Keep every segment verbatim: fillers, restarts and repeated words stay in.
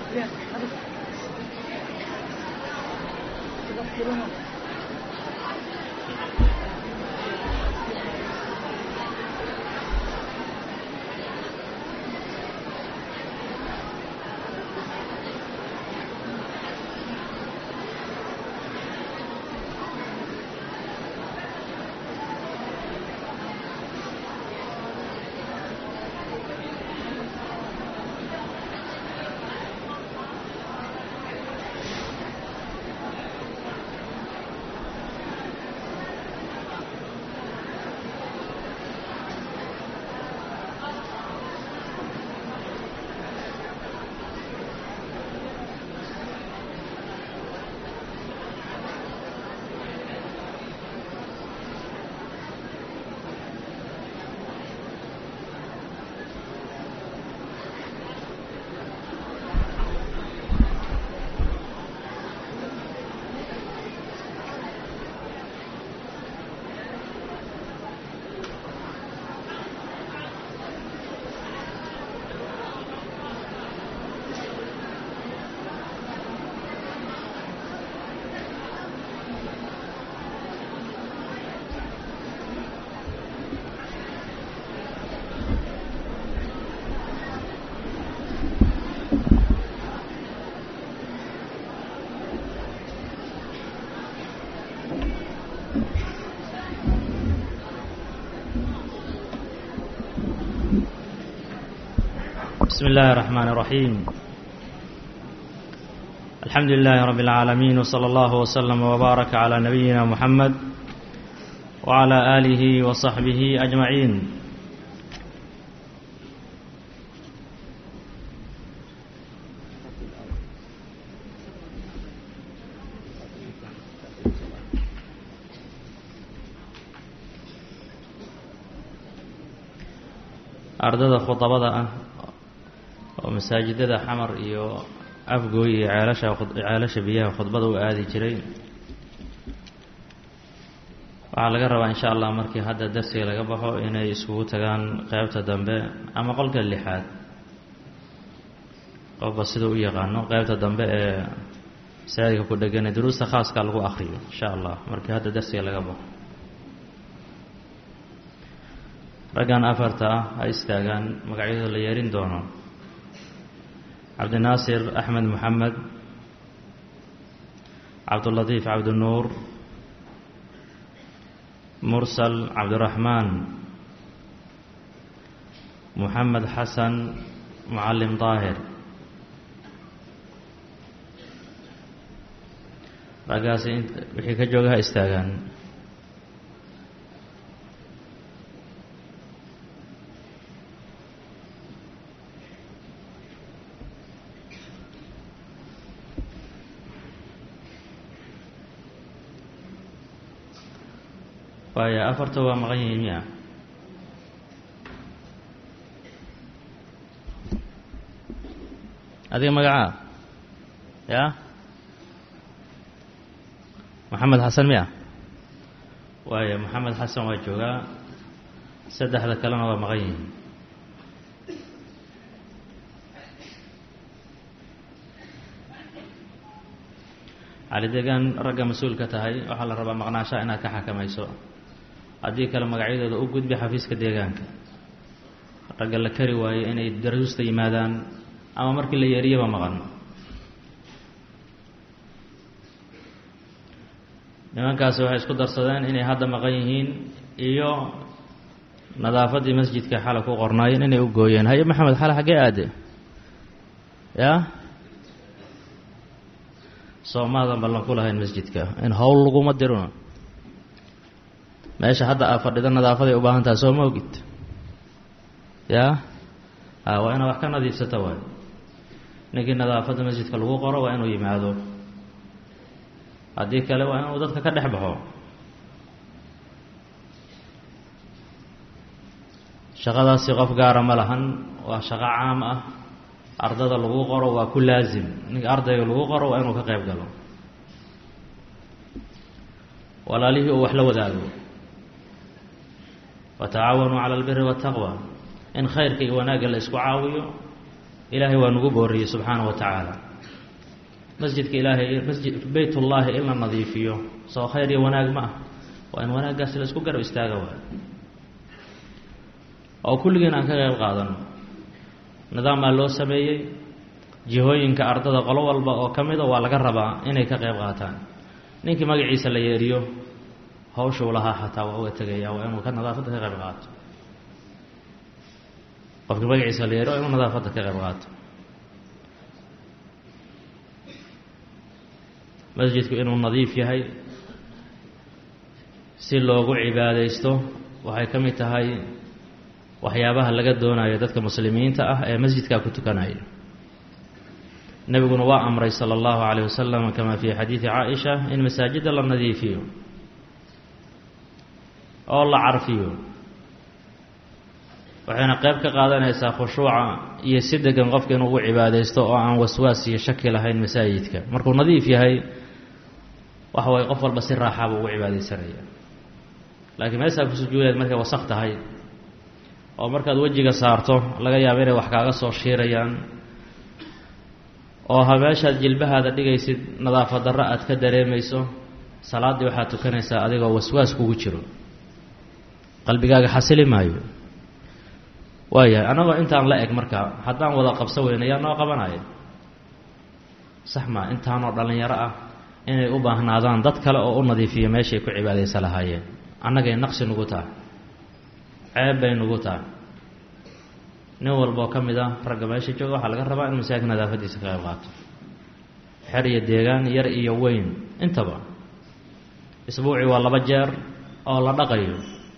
بسم الله الرحمن الرحيم الحمد لله رب العالمين وصلى الله وسلم وبارك على نبينا محمد وعلى آله وصحبه أجمعين. ardada khudabada ah oo masaajidada xamar iyo afgooy iyo ceelasha ceelasha biyaha khudbada u aadi jiray waxaa laga rabaa insha Allah markii hadda darsiga laga baxo inay isugu tagaan qaybta dambe ama qolka lixaad qofba sida u yaqaano qaybta dambe ee saadiga ku dhagan duruusta khaaska lagu akhriyo insha Allah markii hadda darsiga laga baxo. raggan afarta ah ay istaagaan magacyadooda la yeerin doono cabdinaasir axmed maxamed, cabdulatiif cabdinuur, mursal cabdiraxmaan, muxamed xasan mucallim daahir. raggaasi wixii ka jooga ha istaagaan. waaya afarta waa maqan yihiin miya adiga magacaa ya maxamed xasan miya waaya maxamed xasan waa joogaa, saddexda kalena waa maqan yihiin. cali degaan ragga mas-uulka tahay waxaa la rabaa maqnaashaha inaad ka xakamayso, haddii kale magacyadooda u gudbi xafiiska deegaanka. ragga la kari waayo inay daruusta yimaadaan ama markii la yeeriyaba maqan. nimankaasi waxay isku darsadeen inay hadda maqan yihiin iyo nadaafaddii masjidka xala ku qornaayeen inay u gooyeen. haye maxamed xala xaggee aade ya soomaadan ballan ku lahayn masjidka in howl laguma dirno. meesha hadda aa fadhida nadaafaday u baahan tahay soo ma ogid ya waa inaad wax ka nadiifsata waay. ninkii nadaafadda masjidka lagu qoro waa inuu yimaado, haddii kale waa inuu dadka ka dhex baxo. shaqadaasi qof gaara ma lahan, waa shaqo caam ah. ardada lagu qoro waa ku laazim, ninka ardayga lagu qoro waa inuu ka qayb galo, walaalihii uu wax la wadaago. watacaawanuu cala albiri waataqwa, in khayrka iyo wanaagga la isku caawiyo ilaahay waa nagu booriyey subxaanahu wa tacaala masjidka ilaahay masjid baytullaahi in la nadiifiyo soo khayr iyo wanaag ma ah waa in wanaaggaasi la isku garab istaaga waay oo kulligeen aan ka qayb qaadano nidaamaa loo sameeyey jihooyinka ardada qolo walba oo ka mida waa laga rabaa inay ka qayb qaataan ninkii magaciisa la yeeriyo hawshuu lahaa xataa waa uga tegaya waa inuu ka nadaafadda ka qayb qaato qofkii magaciisa la yeeriyo waa inuu nadaafadda ka qayb qaato masjidku inuu nadiif yahay si loogu cibaadaysto waxay ka mid tahay waxyaabaha laga doonayo dadka muslimiinta ah ee masjidkaa ku tukanaya nebiguna waa amray sala allahu calayh wasalam kama fii xadiidi caaisha in masaajidda la nadiifiyo oo la carfiyo waxayna qayb ka qaadanaysaa khushuuca iyo si degan qofka inuu ugu cibaadaysto oo aan waswaas iyo shaki lahayn masaajidka markuu nadiif yahay waxa waye qof walba si raaxaaba ugu cibaadaysanaya laakiin meeshaa ku sujuudeed markay wasaq tahay oo markaad wejiga saarto laga yaabo inay wax kaaga soo shiirayaan oo habeeshaad jilbahaada dhigaysid nadaafad darro aad ka dareemayso salaaddii waxaad tukanaysaa adigoo waswaas kugu jiro qalbigaaga xasili maayo waayahay annagoo intaan la eg marka haddaan wada qabso weyna yaa noo qabanaya sax maa intaanoo dhallinyaro ah inay u baahnaadaan dad kale oo u nadiifiyo meeshay ku cibaadaysa lahaayeen annagay naqsi nugu tahay ceeb bay nugu tahay nin walboo ka mid ah ragga meesha jooga waxaa laga rabaa inuu masaajidka nadaafadiisa ka qayb qaato xer iyo deegaan yar iyo weyn intaba isbuucii waa laba jeer oo la dhaqayo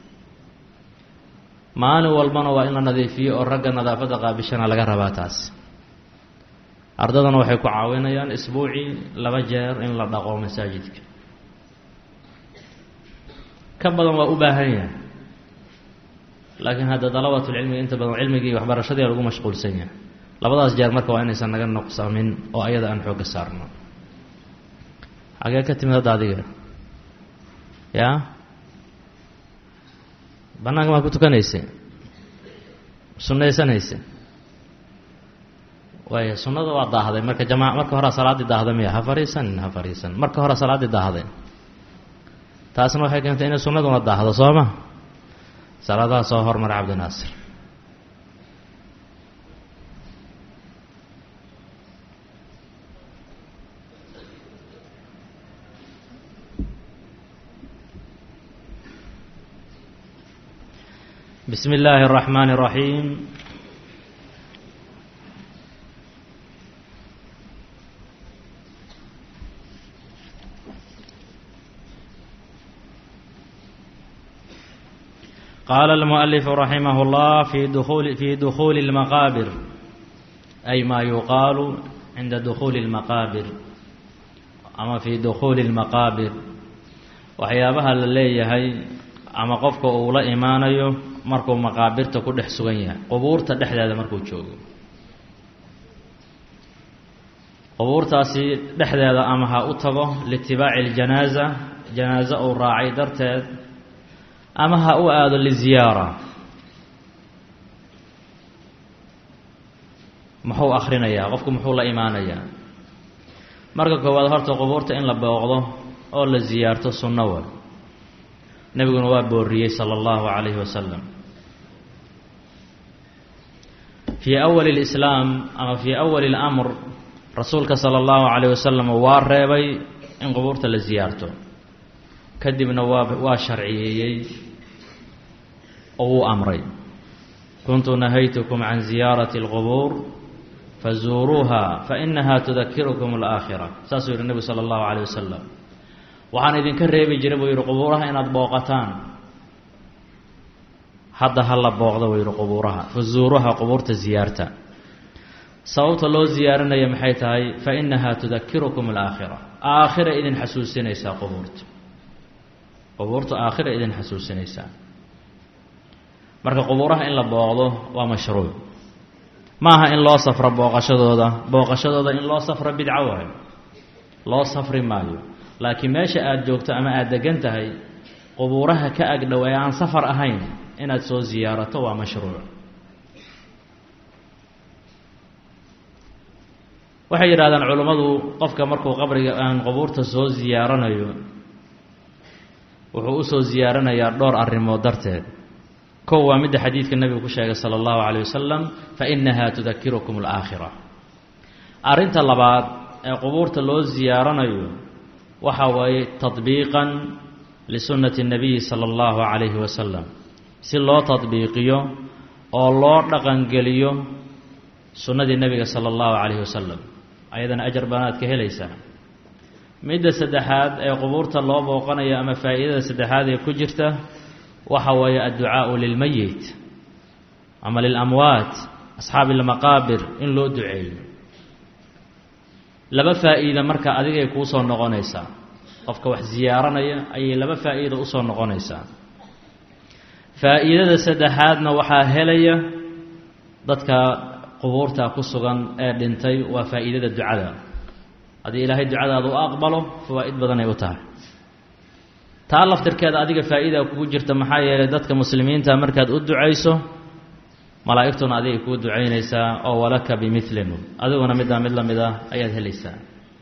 maalin walbana waa in la nadiifiyo oo ragga nadaafadda qaabishana laga rabaa taas ardadana waxay ku caawinayaan isbuucii laba jeer in la dhaqo masaajidka ka badan waa u baahan yahay laakiin hadda dalabatulcilmiga inta badan cilmigii waxbarashadii lagu mashquulsan yahay labadaas jeer marka waa inaysan naga nuqsamin oo ayada aan xoogga saarno xagee ka timid hadda adiga yaa bannaanka maa ku tukanaysa sunnaysanaysa waaya sunnada waa daahday marka jamaa marka horaa salaaddii daahday miya ha fariisanin ha fariisan marka hore salaaddii daahday taasna waxay keentay inay sunnaduna daahdo soo ma salaadaha soo hormara cabdinaasir bismi illaahi الرaxmaani الraxiim qaala almu'alifu raximah اllah fi duuli fi dukhuuli اlmaqaabir ay maa yuqaalu cinda dukhuuli اlmaqaabir ama fi dukhuuli اlmaqaabir waxyaabaha la leeyahay ama qofka uu la imaanayo markuu maqaabirta ku dhex sugan yahay qubuurta dhexdeeda markuu joogo qubuurtaasi dhexdeeda ama ha u tago liitibaaci اljanaaza janaaso uu raacay darteed ama ha u aado liziyaara muxuu akhrinayaa qofku muxuu la imaanayaa marka koowaad horta qubuurta in la booqdo oo la ziyaarto sunno wa nebiguna waa booriyey sala allahu calayhi wasalam fii awali اlislaam ama fii awali اlamr rasuulka sala allahu calayh wasalam waa reebay in qubuurta la ziyaarto kadibna waa waa sharciyeeyey oo wuu amray kuntu nahaytukum can ziyaarati اlqubuur fazuuruuha fainaha tudakirukum اlaakhira saasuu yihi nebigu sala allahu calayh wasalam waxaan idinka reebi jiray buu yihi qubuuraha inaad booqataan hadda ha la booqda buu yihi qubuuraha fazuuruuha qubuurta ziyaarta sababta loo ziyaarinaya maxay tahay fainaha tudakirukum اlaakhira aakhira idin xasuusinaysaa qubuurta qubuurtu aakhira idin xasuusinaysaa marka qubuuraha in la booqdo waa mashruuc maaha in loo safro booqashadooda booqashadooda in loo safro bidco waayo loo safri maayo laakiin meesha aada joogto ama aada degan tahay qubuuraha ka agdhow ee aan safar ahayn inaad soo ziyaarato waa mashruuc waxay yiraahdaan culimadu qofka markuu qabriga aan qubuurta soo ziyaaranayo wuxuu u soo ziyaaranayaa dhowr arrimood darteed kow waa mid xadiidka nabigu ku sheegay sallallahu alayhi wasallam fa innaha tudakkirukum al-aakhirah arinta labaad ee qubuurta loo ziyaaranayo waxa waaye tadbiiqan li sunnati nabiy sallallahu alayhi wasallam si loo tadbiiqiyo oo loo dhaqan geliyo sunnadii nabiga sallallahu alayhi wasallam ayadana ajar baanaad ka helaysaa midda saddexaad ee qubuurta loo booqanayo ama faa'iidada saddexaad ee ku jirta waxa weeye adducaa lilmayit ama lilamwaat asxaabi almaqaabir in loo duceeyo laba faa'iido marka adigay kuu soo noqonaysaa qofka wax ziyaaranaya ayay laba faa'iido u soo noqonaysaa faa'iidada saddexaadna waxaa helaya dadka qubuurta ku sugan ee dhintay waa faa'iidada ducada haddii ilaahay ducadaada u aqbalo fawaa'id badan ay u tahay taa laftirkeeda adiga faa'iida kugu jirta maxaa yeelay dadka muslimiinta markaad u ducayso malaa'igtuna adiga kuu ducaynaysaa oo walaka bimilin adiguna middaa mid la mid ah ayaad helaysaa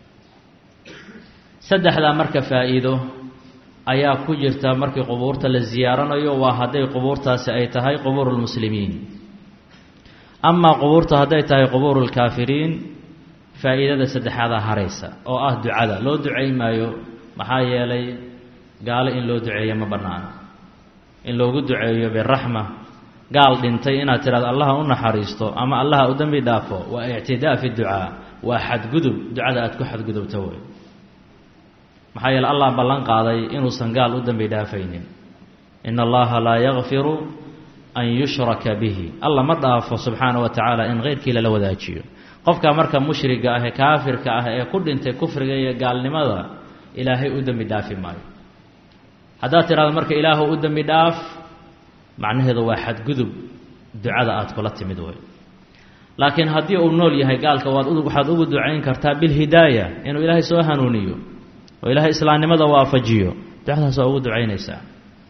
saddexdaa marka faa'iido ayaa ku jirta markii qubuurta la ziyaaranayo waa hadday qubuurtaasi ay tahay qubuurulmuslimiin amaa qubuurta hadday tahay qubuurulkaafiriin faa'iidada saddexaadaa haraysa oo ah ducada loo ducayn maayo maxaa yeelay gaalo in loo duceeyo ma bannaana in loogu duceeyo biraxma gaal dhintay inaad tidhahdo allaha u naxariisto ama allaha u dembi dhaafo waa ictidaa fi ducaa waa xadgudub ducada aad ku xadgudubto wey maxaa yeele allah ballan qaaday inuusan gaal u dembi dhaafaynin ina allaha laa yakfiru an yushraka bihi alla ma dhaafo subxaana wa tacaala in keyrkii lala wadaajiyo qofka marka mushriga ah ee kaafirka ah ee ku dhintay kufriga iyo gaalnimada ilaahay u dembi dhaafi maayo haddaad tidhahdo marka ilaahu u dembi dhaaf macnaheedu waa xadgudub ducada aad kula timid wey laakiin haddii uu nool yahay gaalka waad waxaad ugu ducayn kartaa bilhidaaya inuu ilaahay soo hanuuniyo oo ilaahay islaamnimada waafajiyo ducadaas waa ugu ducaynaysaa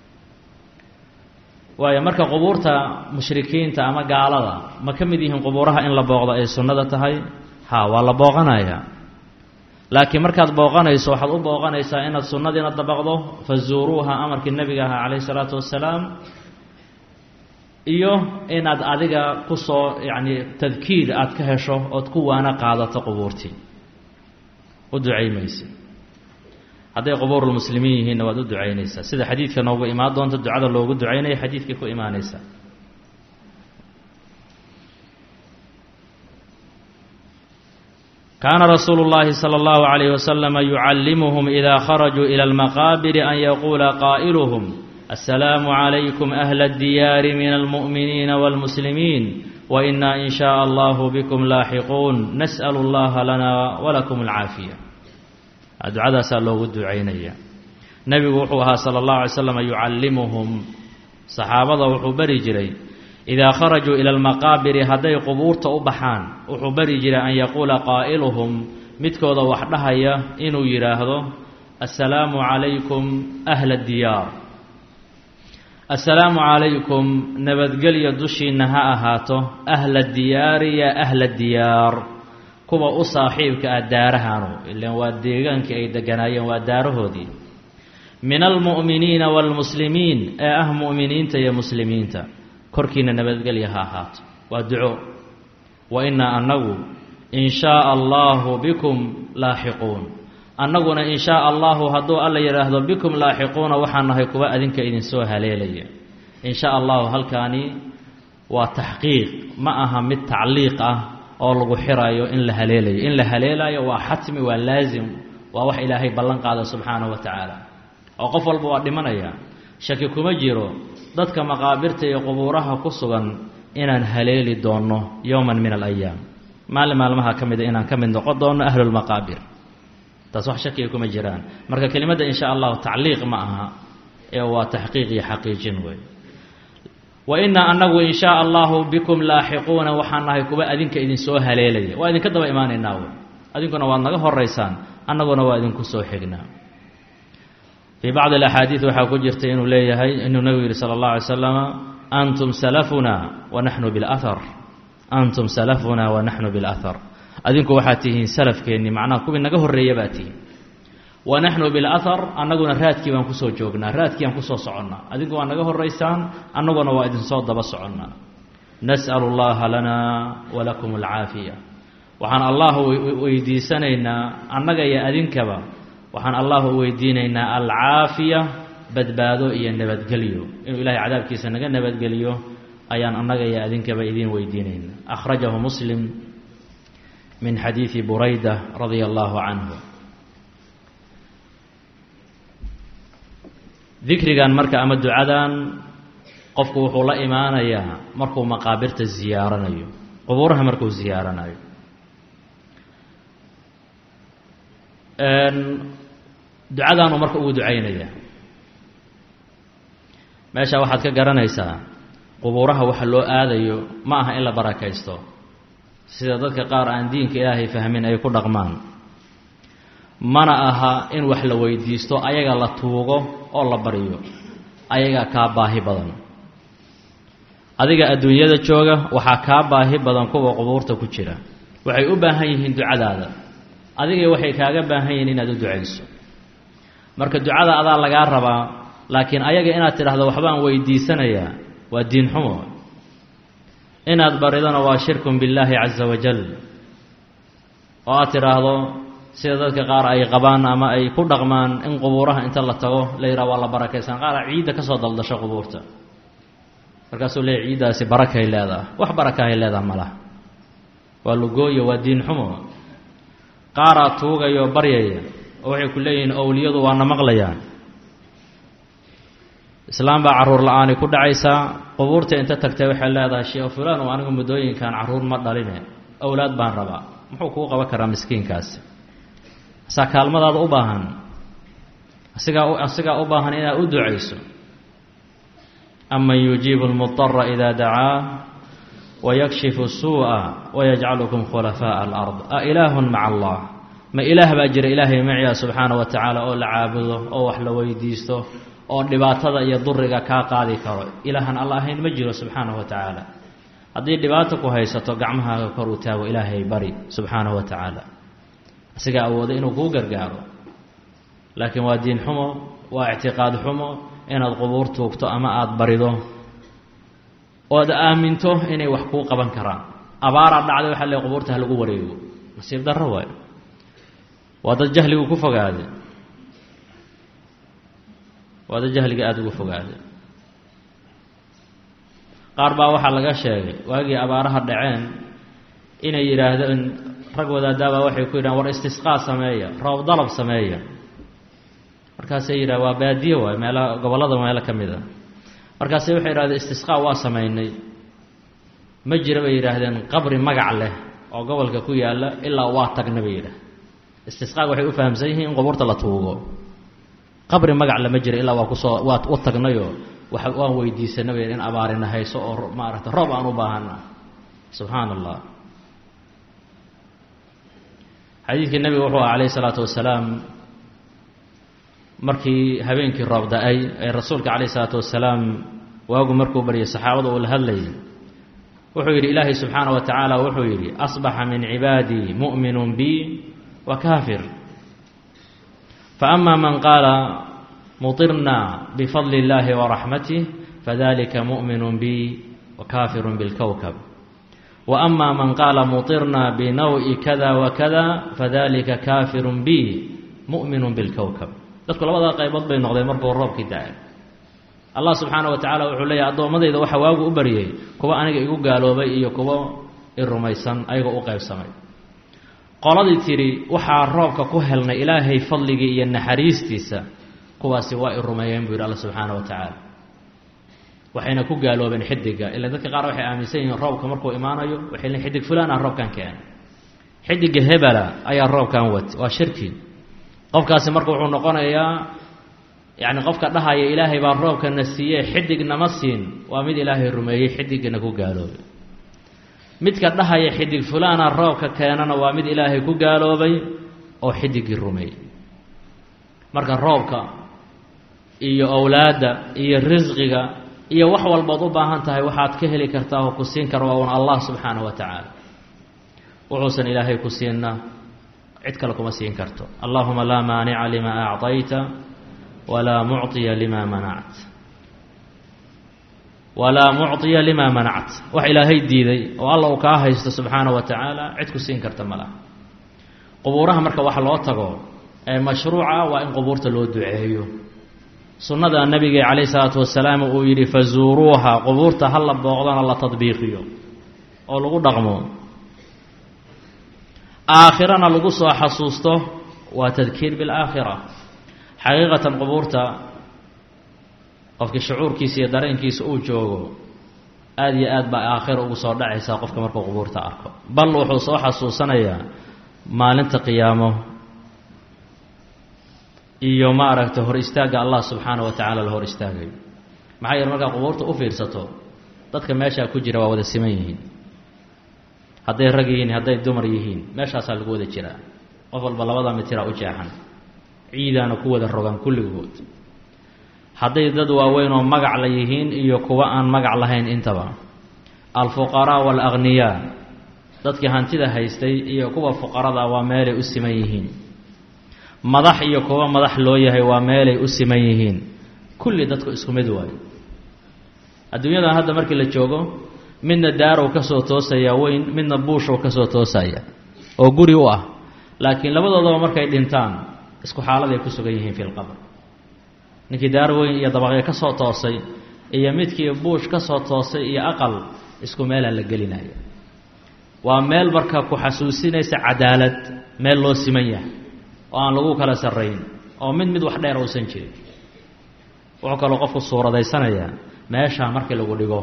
waayo marka qubuurta mushrikiinta ama gaalada ma ka mid yihiin qubuuraha in la booqdo ay sunnada tahay ha waa la booqanayaa laakiin markaad booqanayso waxaad u booqanaysaa inaad sunnadiina dabaqdo fazuuruuha amarkii nebiga ahaa calayhi salaatu wassalaam iyo inaad adiga ku soo yacni tadkiir aad ka hesho ood ku waana qaadato qubuurtii u ducaymaysa hadday qubuurulmuslimiin yihiinna waad u ducaynaysaa sida xadiidka noogu imaan doonta ducada loogu ducaynaya xadiidkay ku imaanaysaa kaana rasuulu llaahi sala allahu calayhi wasalama yucallimuhum idaa kharajuu ila almaqaabiri an yaquula qaa'iluhum assalaamu calaykum ahla addiyaari min almu'miniina waalmuslimiin wa inaa in shaaa allahu bikum laaxiquun nas'alu allaha lana walakum alcaafiya ducadaasaa loogu ducaynaya nebigu wuxuu ahaa sala allahu alay slam yucallimuhum saxaabada wuxuu bari jiray idaa kharajuu ila almaqaabiri hadday qubuurta u baxaan wuxuu bari jiray an yaquula qaa'iluhum midkooda wax dhahaya inuu yidhaahdo assalaamu calaykum ahla diyaar assalaamu calaykum nabadgelyo dushiinna ha ahaato ahla diyaari ya ahla diyaar kuwa u saaxiibka ah daarahanu ilaan waa deegaankii ay deganaayeen waa daarahoodii min almu'miniina waalmuslimiin ee ah mu'miniinta iyo muslimiinta korkiina nabadgelya ha ahaato waa duco wa innaa annagu in shaaa allaahu bikum laaxiquun annaguna in shaaa allahu hadduu alla yidhaahdo bikum laaxiquuna waxaan nahay kuwa adinka idinsoo haleelaya in shaa allahu halkaani waa taxqiiq ma aha mid tacliiq ah oo lagu xirayo in la haleelayo in la haleelayo waa xatmi waa laazim waa wax ilaahay ballan qaada subxaanahu wa tacaala oo qof walba waa dhimanaya shaki kuma jiro dadka maqaabirta iyo qubuuraha ku sugan inaan haleeli doonno yowman min alayaam maalin maalmaha ka mida inaan ka mid noqon doonno ahlulmaqaabir taas wax shakiga kuma jiraan marka kelimadda in shaa allahu tacliiq ma aha ee waa taxqiiq iyo xaqiijin wey wa innaa annagu in shaa allahu bikum laaxiquuna waxaan nahay kuwa adinka idinsoo haleelaya waa idinka daba imaanaynaa wey adinkuna waad naga horaysaan annaguna waa idinku soo xignaa fii bacdi alaxaadiid waxaa ku jirta inuu leeyahay inuu nabigu yihi sala allahu alay slama antum salafuna wa naxnu bilahar antum salafuna wa naxnu bilahar adinku waxaad tihiin salafkeenni macnaha kuwii naga horreeya baa tihiin wa naxnu bilahar annaguna raadkii baan kusoo joognaa raadkii aan kusoo soconnaa adinku waa naga horraysaan annaguna waa idinsoo daba soconnaa nas'alu allaha lanaa walakum alcaafiya waxaan allah weydiisanaynaa annaga iyo adinkaba waxaan allah u weydiinaynaa alcaafiya badbaado iyo nabadgelyo inuu ilaahay cadaabkiisa naga nabadgeliyo ayaan annaga iyo adinkaba idiin weydiinaynaa akhrajahu muslim min xadiidi burayda radia allahu canhu dikrigan marka ama ducadan qofku wuxuu la imaanayaa markuu maqaabirta ziyaaranayo qubuuraha markuu ziyaaranayo ducadaanu marka ugu ducaynaya meesha waxaad ka garanaysaa qubuuraha waxa loo aadayo ma aha in la barakaysto sida dadka qaar aan diinka ilaahay fahmin ay ku dhaqmaan mana aha in wax la weydiisto ayaga la tuugo oo la baryo ayaga kaa baahi badan adiga adduunyada jooga waxaa kaa baahi badan kuwa qubuurta ku jira waxay u baahan yihiin ducadaada adiga waxay kaaga baahan yihiin inaad u ducayso marka ducada adaa lagaa rabaa laakiin ayaga inaad tidhaahdo waxbaan weydiisanayaa waa diin xumo inaad baridona waa shirkun billaahi caza wajal oo aad tidhaahdo sida dadka qaar ay qabaan ama ay ku dhaqmaan in qubuuraha inta la tago la yidhaha waa la barakaysan qaara ciidda ka soo daldasho qubuurta markaasuu leeyahy ciiddaasi barakay leedaha wax barakahay leedaha ma laha waa lugooyo waa diin xumo qaaraa tuugaya oo baryaya oo waxay ku leeyihiin owliyadu waana maqlayaan islaam baa carruur la-aani ku dhacaysaa qubuurta inta tagtay waxay leedahay sheekh fulaan oo anigu muddooyinkan carruur ma dhaline owlaad baan rabaa muxuu kuu qaban karaa miskiinkaasi asaa kaalmadaada u baahan asigaa asigaa u baahan inaad u ducayso aman yujiibu lmudara idaa dacaa wayakshifu suu'a wayajcalukum khulafaaءa alard a ilaahun maca allah ma ilaah baa jira ilaahay maciya subxaana wa tacaala oo la caabudo oo wax la weydiisto oo dhibaatada iyo duriga kaa qaadi karo ilaahan alla ahayn ma jiro subxaanahu wa tacaala haddii dhibaato ku haysato gacmahaaga kor u taago ilaahay bari subxaanahu wa tacaala asigaa awooda inuu kuu gargaaro laakiin waa diin xumo waa ictiqaad xumo inaad qubuur tuugto ama aada barido ood aaminto inay wax kuu qaban karaan abaaraa dhacday waxaa le qubuurta ha lagu wareego nasiib darro waayo waa dad jahligu ku fogaaday waa dad jahliga aada ugu fogaaday qaar baa waxaa laga sheegay waagii abaaraha dhaceen inay yidhaahdeen rag wadaadaabaa waxay ku yidhahan war istisqaa sameeya roob dalab sameeya markaasay yidhaha waa baadiye waay meela gobollada meelo ka mid a markaasay waxay yidhahdeen istisqaa waa samaynay ma jira bay yidhaahdeen qabri magac leh oo gobolka ku yaalla ilaa waa tagna bay yidhaah istisqaaga waxay u fahamsan yihiin in qubuurta la tuugo qabri magac lama jira ilaa waa kusoo waa u tagnayoo wa waan weydiisanay bay in abaarina hayso oo maaragta roob aan u baahana subxaana allah xadiidkii nabiga wuxuu ah calayhi salaatu wasalaam markii habeenkii roob da-ay ee rasuulka calayhi salaatu wasalaam waagu markuu baryay saxaabada uu la hadlayay wuxuu yidhi ilaahay subxaana wa tacaala wuxuu yidhi asbaxa min cibaadii mu'minun bi wa kaafir faama man qaala muطirna bifadli اllahi waraxmatih fadalika mu'minun bi wa kaafirun bilkowkab وأما من قال مطرنا بنوء كذا وكذا فذلك كافر بي مؤمن بالكوكب dadku labada qaybood bay noqdeen markuu roobkii daay Allah subhanahu wa ta'ala wuxuu leeyahay adoomadayda waxa waagu u bariyay kuwa aniga igu gaaloobay iyo kuwa i rumaysan ayaga u qaybsamay qoladii tiri waxa roobka ku helnay ilaahay fadligii iyo naxariistiisa kuwaasi waa i rumeeyeen buu Allah subhanahu wa ta'ala waxayna ku gaaloobeen xidiga ilaa dadka qaar waxay aaminsan yihiin roobka markuu imaanayo waxay leeyihiin xidig fulaan ah roobkan keen xidiga hebela ayaa roobkan wat waa shirki qofkaasi marka wuxuu noqonayaa yaani qofka dhahaya ilaahay baa roobkan nasiiyay xidigna ma siin waa mid ilaahay rumeeyay xidigna ku gaaloobay midka dhahaya xidig fulaan ah roobka keenana waa mid ilaahay ku gaaloobay oo xidigi rumeeyay marka roobka iyo awlaada iyo rizqiga iyo wax walba u baahan tahay waxaad ka heli kartaa oo ku siin karo waa Allah subhanahu wa ta'ala wuxuusan ilaahay ku siinna cid kale kuma siin karto. allahuma laa maanica lima acطayta walaa mucطiya lima manact walaa mucطiya lima manact wax ilaahay diiday oo alla uu kaa haysto subxaanaه wa tacaala cid ku siin karta ma laha. qubuuraha marka wax loo tago ee mashruuca waa in qubuurta loo duceeyo. sunnada nabiga calayhi salaatu wasalaam uu yidhi fazuuruuha, qubuurta ha la booqdana la tadbiiqiyo oo lagu dhaqmo, aakhirana lagu soo xasuusto, waa tadkiir bilaakhira. xaqiiqatan qubuurta qofkii shucuurkiisa iyo dareenkiisa uu joogo aada iyo aad baa aakhira ugu soo dhacaysaa qofka markuu qubuurta arko. bal wuxuu soo xasuusanayaa maalinta qiyaamo iyo ma aragta hor istaagga allah subxaanaه wa tacaala la hor istaagayo. maxaa yeele markaa qubuurta u fiirsato dadka meeshaa ku jira waa wada siman yihiin, hadday rag yihiin hadday dumar yihiin meeshaasaa lagu wada jiraa. qof walba labada mitira u jeexan, ciidaana ku wada rogan kulligood. hadday dad waaweyn oo magac la yihiin iyo kuwa aan magac lahayn intaba, alfuqaraa waalaghniyaa, dadkii hantida haystay iyo kuwa fuqarada waa meelay u siman yihiin. madax iyo kuwa madax loo yahay waa meelay u siman yihiin. kulli dadku isku mid waayo. adduunyadan hadda markii la joogo midna daarow ka soo toosaya weyn, midna buushow ka soo toosaya oo guri u ah, laakiin labadoodaba markay dhintaan isku xaaladay ku sugan yihiin fi lqabr. ninkii daar weyn iyo dabaqyo ka soo toosay iyo midkii buush ka soo toosay iyo aqal isku meelaa la gelinaya. waa meel marka ku xasuusinaysa cadaalad, meel loo siman yahay oo aan lagu kala sarrayn, oo mid mid wax dheer uusan jirin. wuxuu kaloo qofku suuradaysanayaa meeshaa markii lagu dhigo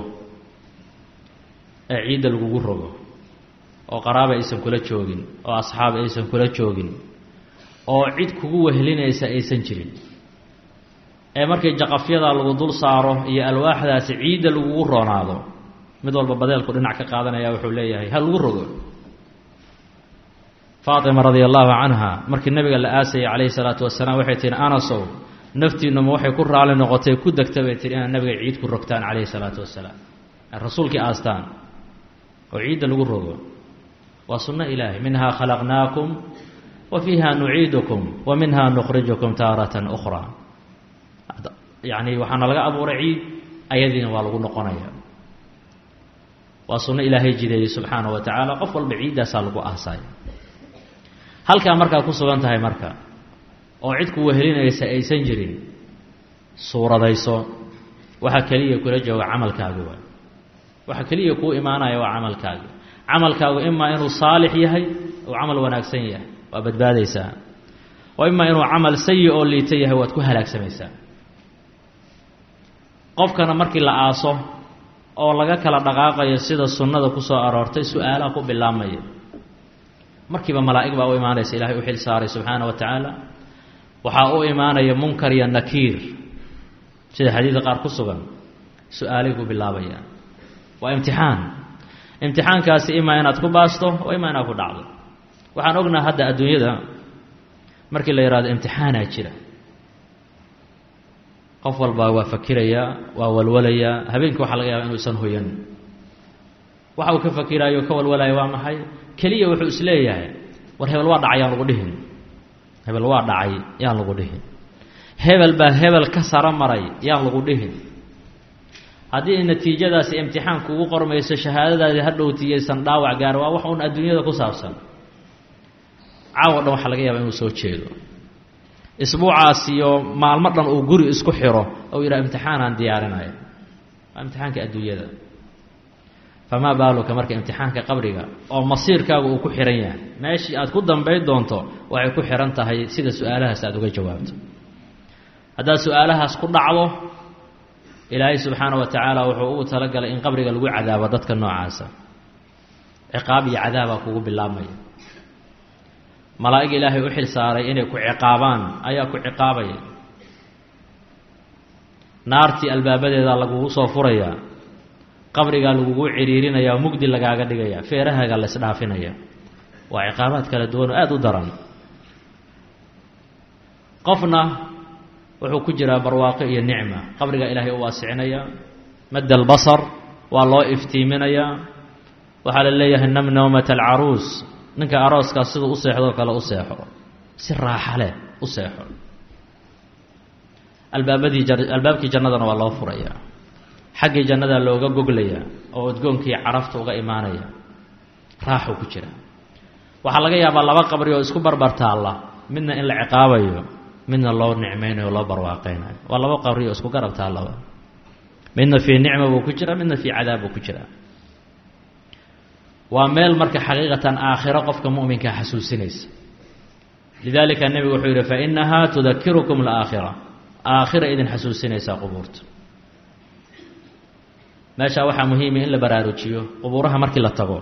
ee ciidda lagugu rogo oo qaraaba aysan kula joogin oo asxaab aysan kula joogin oo cid kugu wehlinaysa aysan jirin, ee markii jaqafyadaa lagu dul saaro iyo alwaaxdaasi ciidda lagugu roonaado, mid walba badeelku dhinac ka qaadanaya wuxuu leeyahay ha lagu rogo. faatima radia allahu canha markii nabiga la aasayay calayhi salaatu wasalaam waxay tihi anasow naftiinuma waxay ku raali noqotay ku degta bay tihi inaad nabiga ciid ku rogtaan calayhi salaatu wasalaam, rasuulkii aastaan oo ciidda lagu rogo. waa sunno ilaahay, minhaa khalaqnaakum wa fiiha nuciidukum wa minhaa nukhrijukum taaratan ukhraa. yacni waxaana laga abuuray ciid, ayadiina waa lagu noqonaya. waa sunno ilaahay jideeyey subxaanaه wa tacaala, qof walba ciiddaasaa lagu aasay. halkaa markaa ku sugan tahay marka oo cid ku wehelinaysa aysan jirin, suuradayso waxa keliya kula jooga camalkaaga waay. waxa keliya kuu imaanaya waa camalkaaga. camalkaagu imaa inuu saalix yahay oo camal wanaagsan yahay, waa badbaadaysaa, oo imaa inuu camal sayi oo liita yahay, waad ku halaagsamaysaa. qofkana markii la aaso oo laga kala dhaqaaqayo sida sunnada ku soo aroortay, su-aalaha ku bilaabmaya. markiiba malaa'ig baa u imaanaysa ilaahay u xil saaray subxaanaه wa tacaala. waxaa u imaanaya munkar iyo nakiir sida xadiidka qaar ku sugan, su-aalay ku bilaabayaan. waa imtixaan. imtixaankaasi imaa inaad ku baasto oo imaa inaad ku dhacdo. waxaan ognaha hadda adduunyada markii la yidhahdo imtixaanaa jira, qof walbaa waa fakirayaa, waa walwalayaa. habeenkii waxaa laga yaaba inuusan hoyan. waxa uu ka fakiraayo ka walwalaya waa maxay? keliya wuxuu is leeyahay war hebel waa dhacay yaan lagu dhihin, hebel waa dhacay yaan lagu dhihin, hebel baa hebel ka saro maray yaan lagu dhihin. haddii natiijadaasi imtixaan kugu qormayso shahaadadaadii hadhowtiyaysan dhaawac gaar, waa wax uun adduunyada ku saabsan. caawa dhan waxaa laga yaaba inuu soo jeedo, isbuucaas iyo maalmo dhan uu guri isku xiro ou yidhaha imtixaanaan diyaarinaya. waa imtixaanka adduunyada. famaa baaluka marka imtixaanka qabriga oo masiirkaagu uu ku xihan yahay, meeshii aad ku dambayn doonto waxay ku xihan tahay sida su-aalahaas aad uga jawaabto. haddaad su-aalahaas ku dhacdo, ilaahay subxaanaه wa tacaala wuxuu ugu talagalay in qabriga lagu cadaabo dadka noocaasa. ciqaab iyo cadaabaa kugu bilaabmaya. malaa'ig ilaahay u xil saaray inay ku ciqaabaan ayaa ku ciqaabaya. naartii albaabadeeda lagugu soo furaya, qabrigaa lagugu ciriirinaya, mugdi lagaaga dhigaya, feerahaga la isdhaafinaya. waa ciqaabaad kala duwan oo aada u daran. qofna wuxuu ku jiraa barwaaqo iyo nicma, qabrigaa ilaahay u waasicinaya. madda albasar waa loo iftiiminayaa. waxaa la leeyahay nam nawmata alcaruus ninka arooskaas siduu u seexdo kale u seexo si raaxa leh u seexo albaabadii albaabkii jannadana waa loo furayaa xaggii jannada looga goglayaa oo udgoonkii carafta uga imaanaya raaxo ku jira waxaa laga yaabaa laba qabri oo isku barbar taalla midna in la ciqaabayo midna loo nicmaynayo loo barwaaqaynayo waa laba qabri oo isku garab taallaba midna fii nicma buu ku jira midna fii cadaab buu ku jira waa meel marka xaqiiqatan aakhiro qofka mu'minka xasuusinaysa lidaalika nebigu wuxuu yidhi fa innahaa tudakirukum alaakhira aakhira idin xasuusinaysaa qubuurta meeshaa waxaa muhiima in la baraarujiyo qubuuraha markii la tago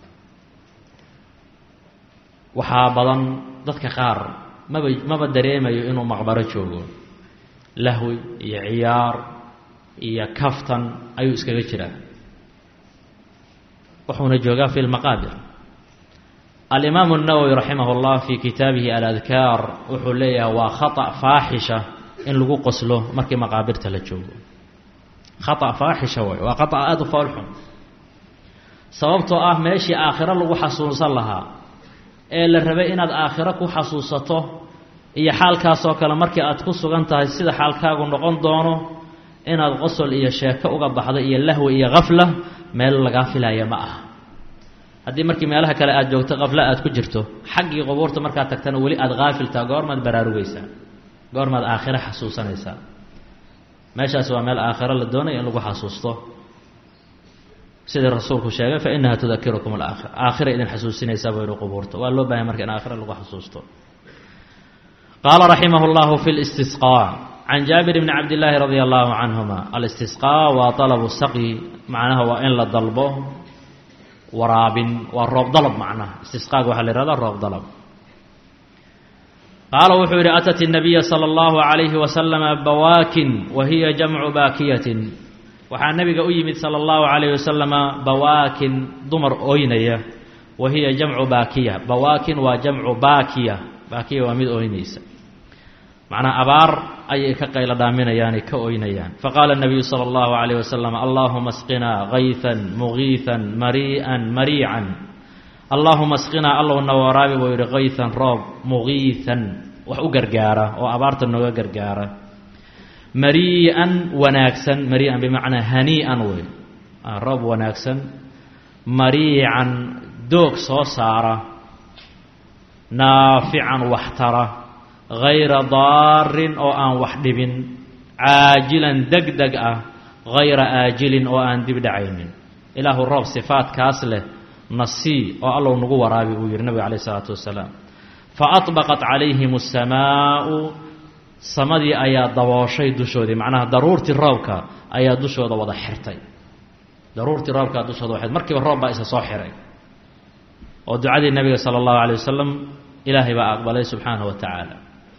waxaa badan dadka qaar maba maba dareemayo inuu maqbaro joogo lahwi iyo ciyaar iyo kaftan ayuu iskaga jiraa wuxuuna joogaa fi lmaqaabir alimaamu الnawowi raximah اllah fi kitaabihi aladkaar wuxuu leeyahay waa khaطأ faaxisha in lagu qoslo markii maqaabirta la joogo khaطأ faaxisha way waa khaطأ aada u foolxun sababtoo ah meeshii aakhiro lagu xasuusan lahaa ee la rabay inaad aakhiro ku xasuusato iyo xaalkaasoo kale markii aad ku sugan tahay sida xaalkaagu noqon doono inaad qosol iyo sheeko uga baxdo iyo lahwi iyo kafla meel lagaa filaya ma aha haddii markii meelaha kale aad joogto kafla aad ku jirto xaggii qubuurta markaad tagtana weli aada haafiltaa goormaad baraarugaysaa goormaad aakhiro xasuusanaysaa meeshaas waa meel aakhiro la doonaya in lagu xasuusto sidii rasuulku sheegay fa inaha tudakirukum alaakhira aakhira idin xasuusinaysaa buu yihi qubuurta waa loo baahanya marka in aakhira lagu xasuusto qaala raximah اllahu fi اlistisqaa can jaabir bni cabd illaahi radia allahu canhuma alistisqaa waa طalabu saqyi macnaha waa in la dalbo waraabin waa roob dalab macnaha istisqaaga waxaa la yihahda roob dalab qaala wuxuu yidhi atat الnabiya salى اllahu عalayhi wasalama bawaakin wa hiya jamcu baakiyatin waxaa nabiga u yimid salى اllahu عalayhi wasalama bawaakin dumar ooynaya wa hiya jamcu baakiya bawaakin waa jamcu baakiya baakiya waa mid ooynaysa macnaa abaar ayay ka qaylo dhaaminayaanay ka oynayaan faqaala الnabiyu salى اllahu عalayh wasalam allahuma asqinaa kayثan mugiiثan marii'an mariican allahuma asqinaa allowna waraabi buu yihi kayثan roob mugiiثan wax u gargaara oo abaarta nooga gargaara marii'an wanaagsan marii'an bimacnaa hanii'an wey roob wanaagsan mariican doog soo saara naafican waxtara hayra daarin oo aan wax dhibin caajilan deg deg ah hayra aajilin oo aan dib dhacaynin ilaahu roob sifaadkaas leh nasii oo allow nagu waraabi buu yihi nabiga calayh isalaatu wasalaam faatbaqat calayhim asamaau samadii ayaa dabooshay dushoodii macnaha daruurtii roobka ayaa dushooda wada xirtay daruurtii roobkaa dushooda waxayd markiiba roob baa isa soo xiray oo ducadii nabiga sala allahu calayh wasalam ilaahay baa aqbalay subxaanahu wa tacaala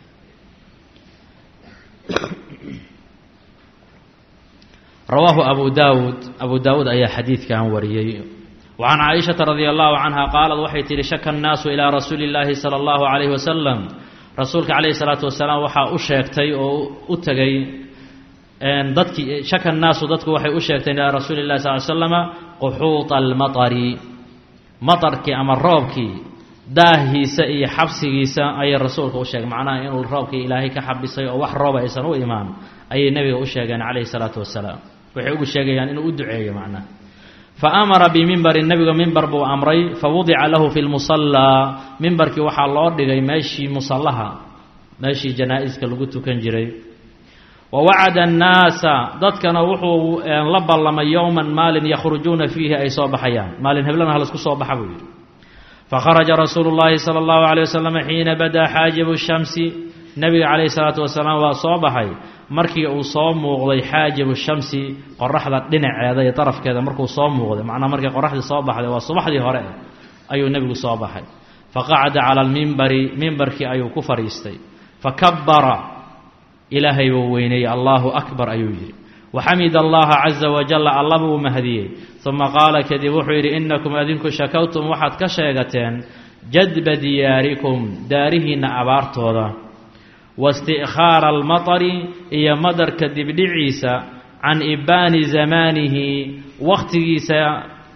rawaahu abu daawuud abu daawuud ayaa xadiidkan wariyey wa can caaishata radia allahu canha qaalad waxay tihi shaka annaasu ilaa rasuuli illaahi sala allahu calayhi wasalam rasuulka calayhi salaatu wasalaam waxaa u sheegtay oo u tegay dadkii shaka annaasu dadku waxay u sheegteen ilaa rasuuli illahi sal l slama quxuuta almatari matarkii ama roobkii daahiisa iyo xabsigiisa ayay rasuulka u sheegay macnaha inuu roobkii ilaahay ka xabisay oo wax rooba aysan u imaan ayay nebiga u sheegeen calayhi salaatu wasalaam waxay ugu sheegayaan inuu u duceeyo macnaha fa amara bimimbarin nebiga mimbar buu amray fa wudica lahu fi lmusallaa mimbarkii waxaa loo dhigay meeshii musallaha meeshii janaa-iska lagu tukan jiray wa wacada annaasa dadkana wuxuu la ballamay yowman maalin yakhrujuuna fiihi ay soo baxayaan maalin heblana halaisku soo baxa buu yidhi fakharaja rasuulu llaahi sala allahu calayh wasalam xiina badaa xaajibu shamsi nebiga calayhi salaatu wasalaam waa soo baxay markii uu soo muuqday xaajibu shamsi qoraxda dhinaceeda iyo darafkeeda markuu soo muuqday macnaa markii qoraxdii soo baxday waa subaxdii hore ayuu nebigu soo baxay faqacada cala almimbari mimbarkii ayuu ku fadhiistay fakabara ilaahay buu weyneeyey allahu akbar ayuu yidhi waxamid allaha caza wajalla alla buu mahdiyey uma qaala kadib wuxuu yidhi inakum adinku shakawtum waxaad ka sheegateen jadba diyaarikum daarihiinna abaartooda wasti'khaara almatari iyo madarka dibdhiciisa can ibaani zamaanihi wakhtigiisa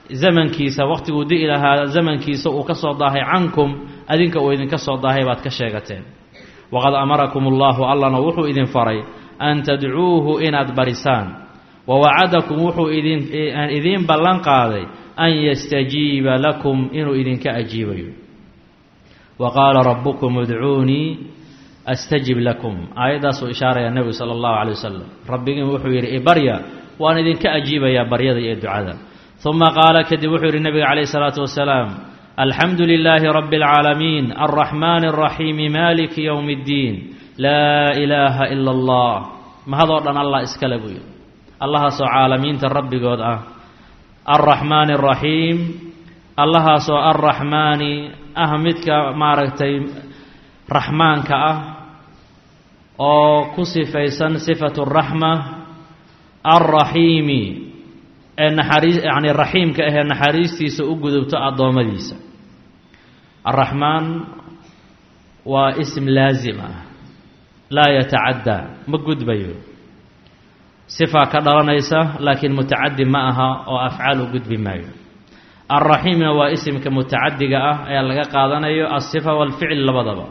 zamankiisa waqtiguu di'i lahaa zamankiisa uu ka soo daahay cankum adinka uu idinka soo daahay baad ka sheegateen waqad amarakum allahu allana wuxuu idin faray an tadcuuhu inaad barisaan wawacadakum wuxuu idin idiin ballan qaaday an yastajiiba lakum inuu idinka ajiibayo waqaala rabbukum udcuunii astajib lakum aayaddaasuu ishaaraya nebigu sala allahu calay wasalam rabbigiin wuxuu yidhi ibarya waan idinka ajiibayaa baryada iyo ducada uma qaala kadib wuxuu yidhi nebiga calayhi salaatu wasalaam alxamdu lilaahi rabbi alcaalamiin alraxmaani alraxiimi maaliki yowmi ddiin laa ilaaha ila allah mahadoo dhan allah iskale buu yidhi allahaasoo caalamiinta rabbigood ah alraxmaani alraxiim allahaasoo alraxmaani ah midka maaragtay raxmaanka ah oo ku sifaysan sifatu raxma alraxiimi ee naxariis yacni raxiimka ahee naxariistiisa u gudubto addoommadiisa alraxmaan waa ism laazim ah laa yatacaddaa ma gudbayo sifaa ka dhalanaysa laakiin mutacaddi ma aha oo afcaal u gudbi maayo alraxiimna waa isimka mutacaddiga ah ee laga qaadanayo alsifa waalficl labadaba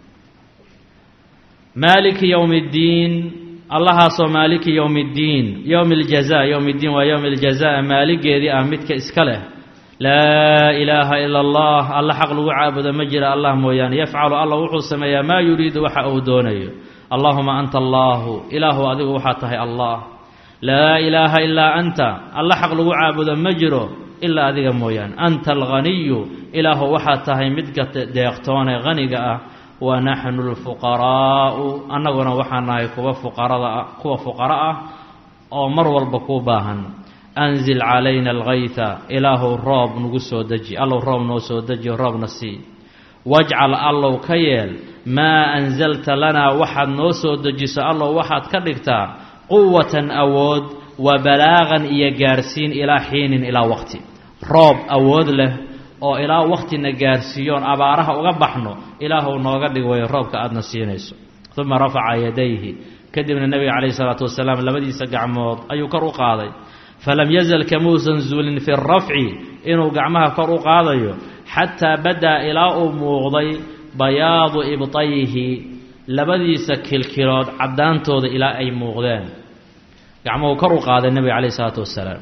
maaliki yowmi ddiin allahaasoo maaliki yowmi ddiin yowmi اljaza yowmi ddiin waa yowmi اljaza maaligeedii ah midka iska leh laa ilaaha ila allah alla xaq lagu caabudo ma jira allah mooyaane yafcalu alla wuxuu sameeyaa maa yuriidu waxa uu doonayo allahuma anta allaahu ilaahu adigu waxaa tahay allah laa ilaaha ilaa anta alla xaq lagu caabudo ma jiro ilaa adiga mooyaane anta alghaniyu ilaahu waxaa tahay midka deeqtoone haniga ah wa naxnu lfuqaraa'u annaguna waxaa nahay kuwa fuqarada kuwa fuqara ah oo mar walba kuu baahan anzil calayna algayta ilaahu roob nagu soo deji allow roob noo soo deji roobna sii wajcal allow ka yeel maa anzalta lanaa waxaad noo soo dejiso allow waxaad ka dhigtaa quwatan awood wa balaagan iyo gaarsiin ilaa xiinin ilaa waqti roob awood leh oo ilaa waqtina gaarsiiyoon abaaraha uga baxno ilaahu nooga dhig wayo roobka aadna siinayso uma rafaca yadayhi kadibna nebiga calayhi salaatu wasalaam labadiisa gacmood ayuu kor u qaaday falam yazal kamuusan zuulin fi rafci inuu gacmaha kor u qaadayo xataa badaa ilaa uu muuqday bayaadu ibtayhi labadiisa kilkilood caddaantooda ilaa ay muuqdeen gacmuhu kor u qaaday nebiga calayhi salaatu wasalaam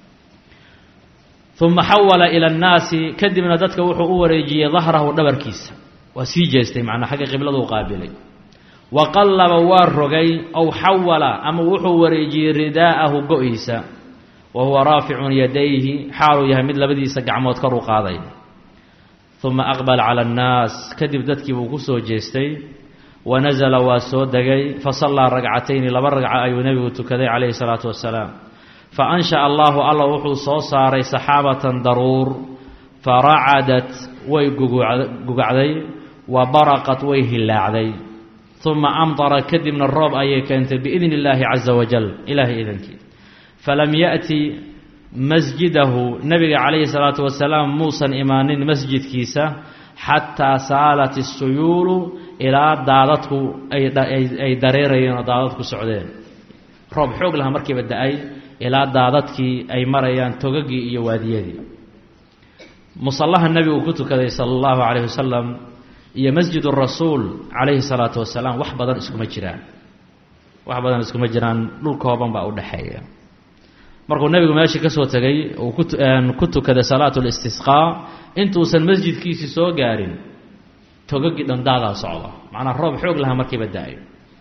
uma xawala ila annaasi kadibna dadka wuxuu u wareejiyey dahrahu dhabarkiisa waa sii jeestay macnaa xagga qibladuu qaabilay wa qallaba waa rogay ow xawala ama wuxuu wareejiyey ridaa'ahu go-iisa wa huwa raaficun yadayhi xaaluu yahay mid labadiisa gacmood kor u qaaday uma aqbala cala annaas kadib dadkii buu ku soo jeestay wa nasala waa soo degay fasallaa ragcatayni laba ragca ayuu nebigu tukaday calayhi salaatu wasalaam fa ansha'a allahu alla wuxuu soo saaray saxaabatan daruur faracadat way gugacday wa baraqat way hillaacday uma amtara kadibna roob ayay keentay biidni illaahi caza wajal ilaahay idankii falam ya'ti masjidahu nebiga calayhi salaatu wasalaam muusan imaanin masjidkiisa xataa saalat isuyuulu ilaa daadadku ay dareerayeen oo daadadku socdeen roob xoog laha markiiba da-ay ilaa daadadkii ay marayaan togagii iyo waadiyadii musallaha nebigu ku tukaday sala allahu calayhi wasalam iyo masjid rasuul calayhi salaatu wasalaam wax badan iskuma jiraan wax badan iskuma jiraan dhul kooban baa u dhexeeya markuu nebigu meeshii ka soo tegay uu ku tukaday salaatu listisqaa intuusan masjidkiisii soo gaarin togagii dhandaadaa socda macnaa roob xoog laha markiiba da-ay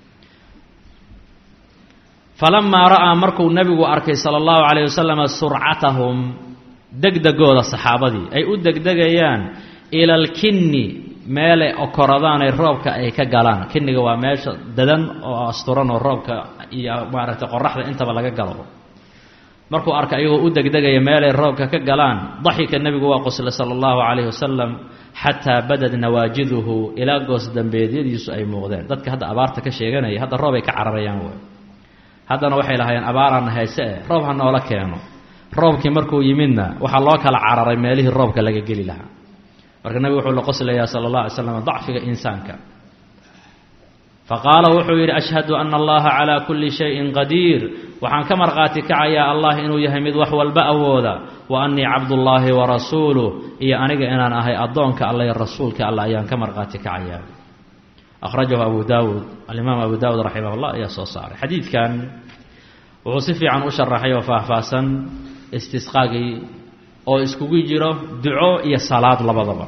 falamaa ra'aa markuu nebigu arkay sala allahu calayh wasalam surcatahum degdegooda saxaabadii ay u degdegayaan ila alkinni meelay okoradaan ay roobka ay ka galaan kinniga waa meesha dadan oo asturan oo roobka iyo maaragtay qoraxda intaba laga galo markuu arkay ayagoo u degdegaya meelay roobka ka galaan daxika nebigu waa qoslay sala allahu calayhi wasalam xataa badad nawaajiduhu ilaa goos dambeedyadiisu ay muuqdeen dadka hadda abaarta ka sheeganaya hadda roob ay ka cararayaan way haddana waxay lahaayeen abaaraana hayse eh roob ha noola keeno roobkii markuu yimidna waxaa loo kala cararay meelihii roobka laga geli lahaa marka nebigu wuxuu la qoslayaa sala allah alay slam dacfiga insaanka faqaala wuxuu yidhi ashhadu ana allaha calaa kulli shayin qadiir waxaan ka markhaati kacayaa allah inuu yahay mid wax walba awooda wa annii cabdullaahi wa rasuuluh iyo aniga inaan ahay addoonka alla iyo rasuulka alla ayaan ka markhaati kacayaa. akhrajahu abu daawuud alimaam abu daawuud raximah llah ayaa soo saaray. xadiidkan wuxuu si fiican u sharaxay oo faahfaahsan istisqaagii oo iskugu jiro duco iyo salaad labadaba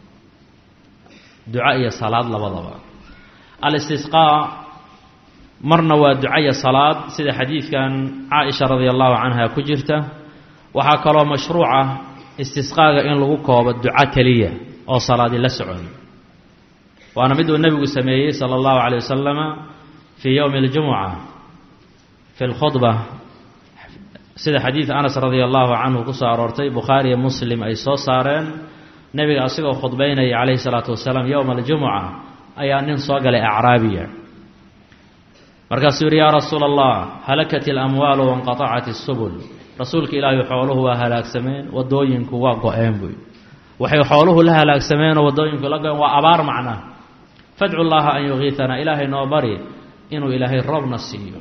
duco iyo salaad labadaba al-istisqaa marna waa duco iyo salaad sida xadiidkan caaisha radia allahu canha ku jirta. waxaa kaloo mashruuca istisqaaga in lagu koobo duco keliya oo salaadi la socon, waana mid uu nebigu sameeyey sala allahu calay wasalama fii yowmi اljumuca fi lkhudba, sida xadiid anas radia allahu canhu ku soo aroortay bukhaariyo muslim ay soo saareen. nebiga asigoo khudbaynaya calayhi salaatu wasalaam yowma aljumuca ayaa nin soo galay acraabiya, markaasuu yidhi yaa rasuula allah halakat ilamwaalu wanqatacat isubul, rasuulka ilaahay xooluhu waa halaagsameen wadooyinku waa go-een buy. waxay xooluhu la halaagsameen oo wadooyinku la go-een waa abaar macnaa, fadcu llaha an yugiitanaa, ilaahay noo bari inuu ilaahay roobna siiyo.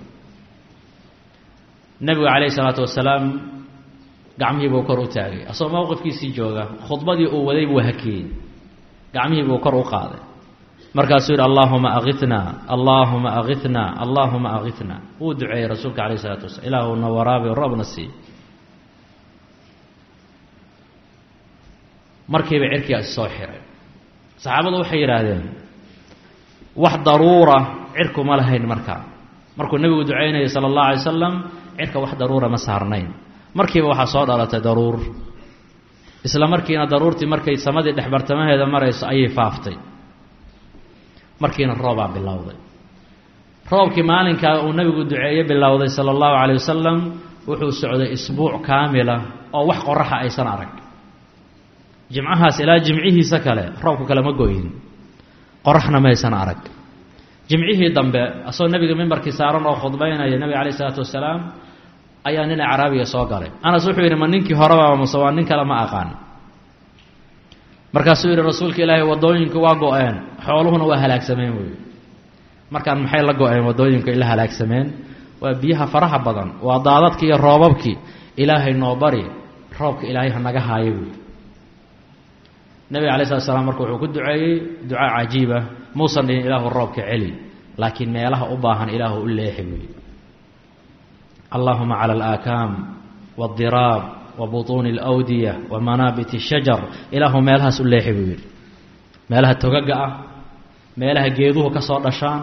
nebigu calayhi salaatu wasalaam gacmihii buu kor u taagay asagoo mowqifkiisii jooga, khudbadii uu waday buu hakiyey, gacmihii buu kor u qaaday, markaasuu yidhi allaahuma akitnaa allaahuma akitnaa allaahuma akitnaa. wuu duceeyey rasuulka calayhi salaatu wasalam, ilaahuna waraabi roobna sii. markiiba cirkigaa is soo xiray. saxaabadu waxay yidhaahdeen wax daruura cirku ma lahayn markaa, markuu nebigu ducaynayay sala allahu alay wasalam cirka wax daruura ma saarnayn. markiiba waxaa soo dhalatay daruur, isla markiina daruurtii markay samadii dhexbartamaheeda marayso ayay faaftay, markiina roobaa bilowday. roobkii maalinkaa uu nebigu duceeye bilowday sala allahu calayh wasalam wuxuu socday isbuuc kaamila oo wax qoraxa aysan arag. jimcahaas ilaa jimcihiisa kale roobku kale ma goyin, qoraxna maysan arag. jimcihii dambe asagoo nebiga mimbarkii saaran oo khudbaynaya nebiga calayh isalaatu wasalaam ayaa nin acraabiya soo galay. anas wuxuu yidhi ma ninkii horeba mase waa nin kale ma aqaan. markaasuu yidhi rasuulka ilaahay wadooyinku waa go-een xooluhuna waa halaagsameen wey. markaan maxay la go-een wadooyinku ila halaagsameen? waa biyaha faraha badan, waa daadadkii iyo roobabkii. ilaahay noo bari roobka ilaahay hanaga haayo wey. nebiga alay slat slam marka wuxuu ku duceeyey ducaa cajiiba, muusan dhihin ilaahu roobka celi, laakiin meelaha u baahan ilaahu u leexi wey. allahuma cala alaakaam waaldiraab wa butuuni alawdiya wa manaabiti shajar, ilaahu meelahaas u leexi buu yidhi. meelaha togaga ah, meelaha geeduhu ka soo dhashaan,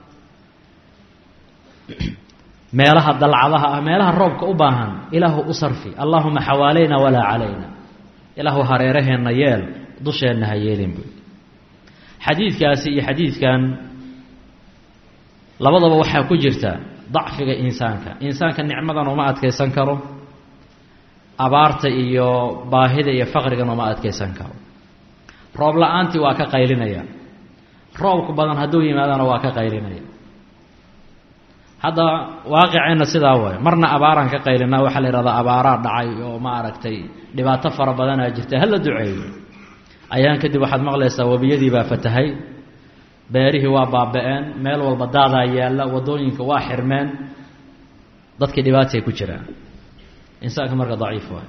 meelaha dalcadaha ah, meelaha roobka u baahan ilaahu u sarfi. allahuma xawaalayna walaa calayna, ilaahu hareeraheenna yeel, dusheenna ha yeelin buy. xadiidkaasi iyo xadiidkan labadaba waxaa ku jirta dacfiga insaanka. insaanka nicmadan uma adkaysan karo, abaarta iyo baahida iyo faqrigan uma adkaysan karo. roob la-aantii waa ka qaylinaya, roobku badan hadduu yimaadana waa ka qaylinaya. hadda waaqiceenna sidaa waay, marna abaaraan ka qaylinaa, waxaa la yidhahdaa abaaraa dhacay oo ma aragtay dhibaato fara badanaa jirta, hala duceeyo. ayaan kadib waxaad maqlaysaa webiyadii baa fatahay, beerihii waa baaba-een, meel walba daadaa yaalla, wadooyinka waa xirmeen, dadkii dhibaatay ku jiraan. insaanka marka daciif waay.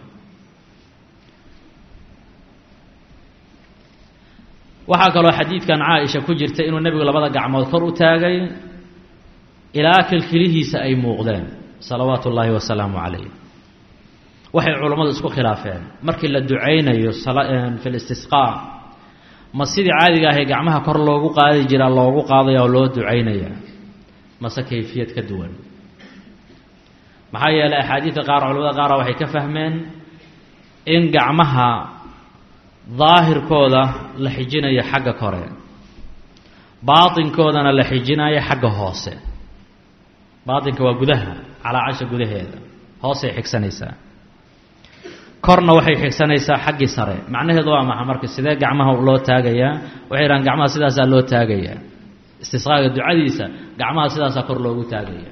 waxaa kaloo xadiidkan caaisha ku jirta inuu nebigu labada gacmood kor u taagay ilaa kilkilihiisa ay muuqdeen salawaatu ullaahi wasalaamu calayh. waxay culammadu isku khilaafeen markii la ducaynayo fi listisqaa, ma sidii caadiga ahay gacmaha kor loogu qaadi jiraa loogu qaadaya oo loo ducaynaya, mase kayfiyad ka duwan? maxaa yeelay axaadiidka qaar culamada qaara waxay ka fahmeen in gacmaha daahirkooda la xijinayo xagga kore, baatinkoodana la xijinayo xagga hoose. baatinka waa gudaha, calaacasha gudaheeda, hoosay xigsanaysaa. korna waxay xigsanaysaa xaggii sare. macnaheedu waa maxa marka? sidee gacmaha loo taagayaa? waxay yidhahaan gacmaha sidaasaa loo taagayaa. istisqaaga ducadiisa gacmaha sidaasaa kor loogu taagaya.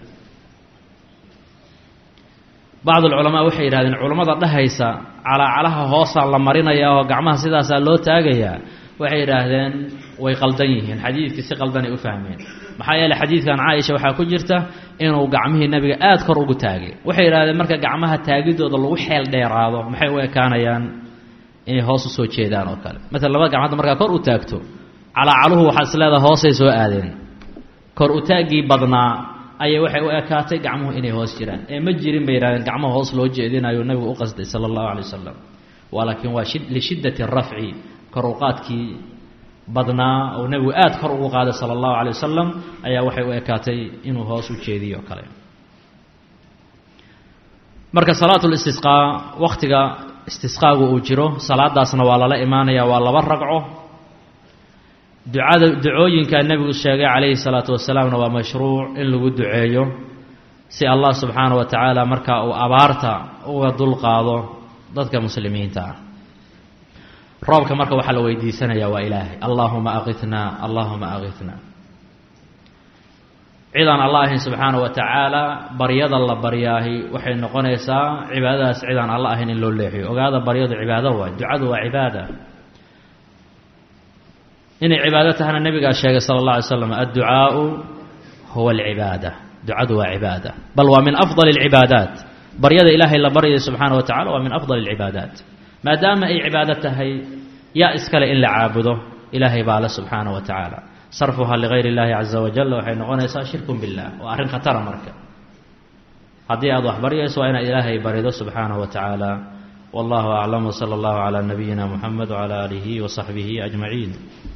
bacd alculamaa waxay yidhahdeen culammada dhahaysa calaacalaha hoosaa la marinayaa oo gacmaha sidaasaa loo taagayaa, waxay yiraahdeen way qaldan yihiin xadiidkii si qaldan ay u fahmeen maxaa yeelay xadiidkan Caaisha waxa ku jirta inuu gacmihii nabiga aad kor ugu taagay waxay yiraahdeen marka gacmaha taagidooda lagu xeel dheeraado maxay u ekaanayaan inay hoos u soo jeedaan oo kale mesela laba gacmood marka kor u taagto calaacaluhu waxa isleedahay hoos ay soo aadeen kor u taagii badnaa ayay waxay u ekaatay gacmuhu inay hoos jiraan ee ma jirin bay yiraahdeen gacmaha hoos loo jeedinayo nabigu u qasday sallallahu alayhi wasallam walakin waa shid li shiddati raf'i karuqaadkii badnaa oo nabigu aad kor ugu qaaday sallallahu alayhi wasallam ayaa waxay u ekaatay inuu hoos u jeediyo kale marka salaatul istisqa waqtiga istisqaagu uu jiro salaadaasna waa lala imaanaya waa laba ragco ducada ducooyinka nabigu sheegay calayhi salaatu wasalaamna waa mashruuc in lagu duceeyo si Allah subhanahu wa ta'ala marka uu abaarta uga dul qaado dadka muslimiinta ah roobka marka waxa la weydiisanaya waa ilaahay allahumma aghithna allahumma aghithna ciidan allah subhanahu wa ta'ala baryada la baryaahi waxay noqonaysaa cibaadadaas ciidan allah ahayn in loo leexiyo ogaada baryadu cibaado waa ducadu waa cibaada inay cibaado tahana nabiga sheegay sallallahu alayhi wasallam ad-du'a huwa al-ibada ducadu waa cibaada bal waa min afdal al-ibadat baryada ilaahay la baryo subhanahu wa ta'ala waa min afdal al-ibadat maadaama ay cibaado tahay yaa iskale in la caabudo ilaahay baa la subhanahu wa ta'ala sarfuha li ghayri illahi azza wa jalla waxay noqonaysaa shirkun billah wa arrin khatar marka hadii aad wax baryayso waa in ilaahay barido subhanahu wa ta'ala wallahu a'lam wa sallallahu ala nabiyyina muhammad wa ala alihi wa sahbihi ajma'in